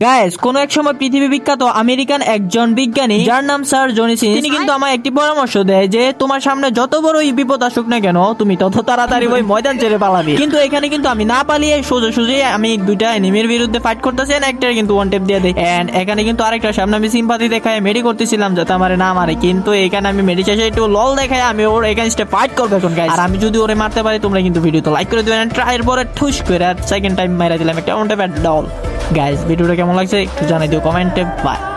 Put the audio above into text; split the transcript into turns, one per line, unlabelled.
Guys কোন এক সময় পৃথিবী বিখ্যাত আমেরিকান একজন বিজ্ঞানী যার নাম স্যার জনিসিস, তিনি কিন্তু আমায় একটি পরামর্শ দেয় যে তোমার সামনে যত বড়ই বিপদ আসুক না কেন তুমি তত তাড়াতাড়ি ওই ময়দান ছেড়ে পালাবে। কিন্তু এখানে কিন্তু আমি না পালিয়ে সোজাসুজি আমি দুইটা এনিমির বিরুদ্ধে ফাইট করতেছি, একটা কিন্তু ওয়ান টেপ দিয়ে দেয়। এন্ড এখানে কিন্তু আরেকটা সামনে আমি সিম্পাথি দেখায় মেডি করতেছিলাম যাতে আমার না মারে, কিন্তু এখানে আমি মেডি শেষে একটু লল দেখায় আমি ওর এগেইনস্টে ফাইট করব এখন গাইস। আর আমি যদি ওরে মারতে পারি তোমরা কিন্তু ভিডিওতে লাইক করে দিবেন, ট্রাইয়ের পরে ঠুস করে সেকেন্ড টাইম মাইরা দিলাম একটা ওয়ান টেপ ডল। গাইস ভিডিওটা কেমন লাগছে একটু জানাই দিও কমেন্টে। বাই।